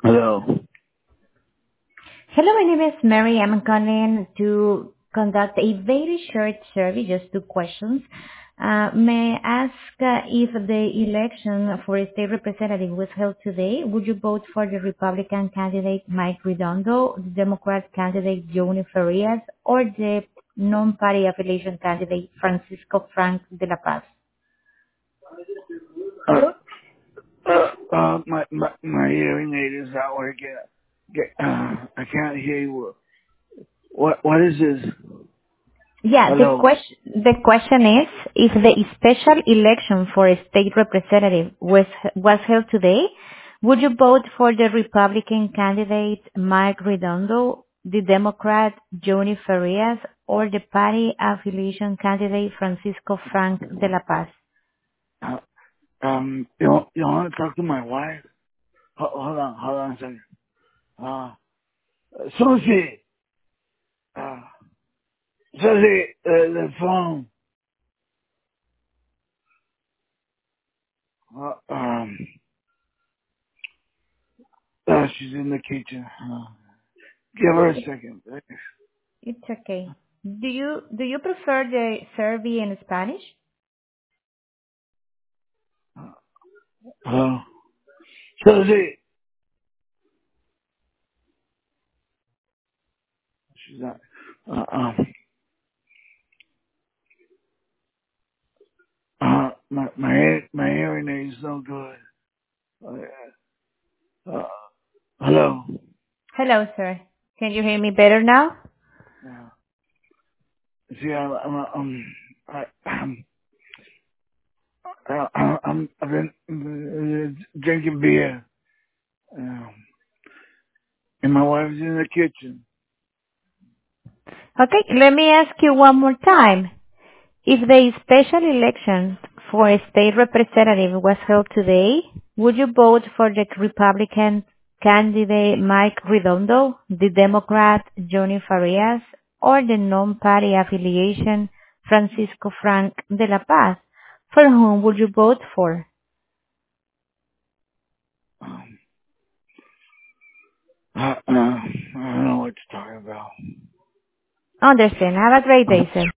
Hello. Hello, my name is Mary. I'm calling to conduct a very short survey, just two questions. May I ask if the election for a state representative was held today, would you vote for the Republican candidate Mike Redondo, the Democrat candidate Joni Farias, or the non-party affiliation candidate Francisco Frank de la Paz? My hearing aid is not working. I can't hear you. What is this? Yeah, Hello. the question is, if the special election for a state representative was held today, would you vote for the Republican candidate Mike Redondo, the Democrat Joni Farias, or the party affiliation candidate Francisco Frank de la Paz? Uh, you want to talk to my wife? Hold on a second. Uh, Susie, uh, Susie, the phone. Uh, um, she's in the kitchen. Give her a second. It's okay. Do you prefer the survey in Spanish? Hello. Susie. She's not. Uh, um, my hearing aid is no good. Uh, hello. Hello, sir. Can you hear me better now? Yeah. See, I've been drinking beer, um, and my wife's in the kitchen. Okay, let me ask you one more time. If the special election for a state representative was held today, would you vote for the Republican candidate Mike Redondo, the Democrat Johnny Farias, or the non-party affiliation Francisco Frank de la Paz? For whom would you vote for? Um, I don't know what to talk about. Understand. Have a great day, sir.